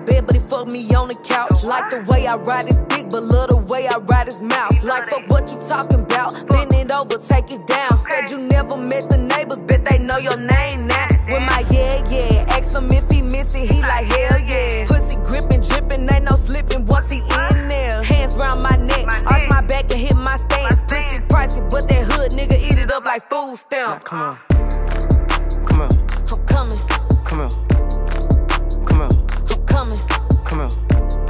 bed, but he fuck me on the couch. Like the way I ride his dick, but love the way I ride his mouth. Like fuck what you talking about, bend it over, take it down. Said you never met the neighbors, bet they know your name now. With my yeah, ask him if he miss it, he like hell yeah. Pussy gripping, dripping, ain't no slipping once he in there. Hands round my neck, arch my back and hit my stance. Pussy pricey, but that hood nigga eat it up like food stamps. Come on, come on, I'm coming, come on, come on, I'm coming, come on,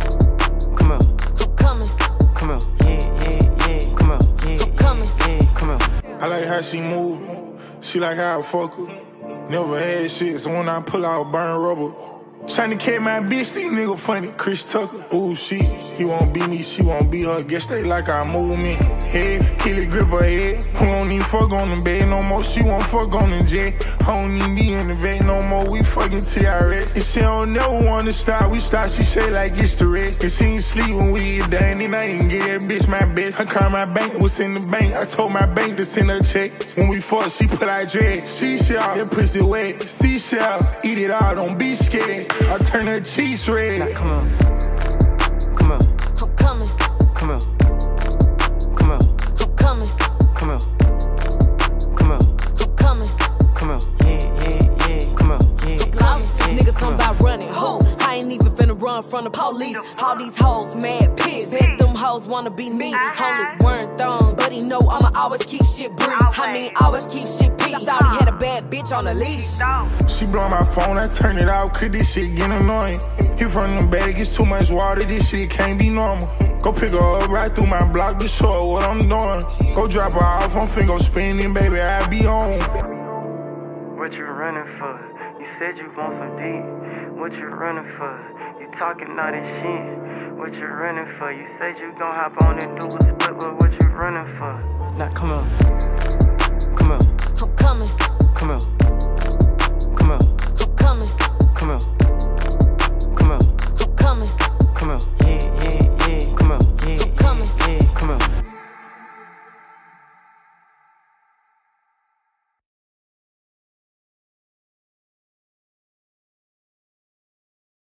come on, I'm coming, come on, yeah, come on, I'm coming, come on. I like how she move, she like how I fuck her. Never had shit, so when I pull out, burn rubber. Tryna catch my bitch, these nigga funny, Chris Tucker. Ooh, he won't be me, she won't be her. Guess they like our movement. Head, kill it, grip her head. Who don't even fuck on the bed no more, she won't fuck on the jet. I don't even be in the vet no more, we fucking TRS. And she don't never wanna stop, we stop, she say like it's the rest. And she ain't sleep when we get done, and I ain't get that bitch my best. I called my bank, was in the bank, I told my bank to send her check. When we fuck, she put out dread. She shall, that pussy wet. Seashell, eat it all, don't be scared. I turn her cheeks red. Now come on, come on, I'm coming, come on, come on, I'm coming, come on, come on, I'm coming, come on, yeah, come on, lost. Nigga talking about running, ho. I ain't even finna run from the police. All these hoes mad pissed. Bet them hoes wanna be me. Only weren't thumb, but he know I'ma always keep shit brief. I mean, always keep shit peace. Thought he had a bad bitch on the leash. She blow my phone, I turn it out, cause this shit get annoying. Hit from the bag, it's too much water, this shit can't be normal. Go pick her up right through my block to show her what I'm doing. Go drop her off, I'm finna go spinning, baby, I be home. What you running for? You said you want some deep. What you running for? You talking all that shit. What you running for? You said you gon' hop on and do a split, but what you running for? Now come on, come on, I'm coming, come on, come on, I'm coming, come on.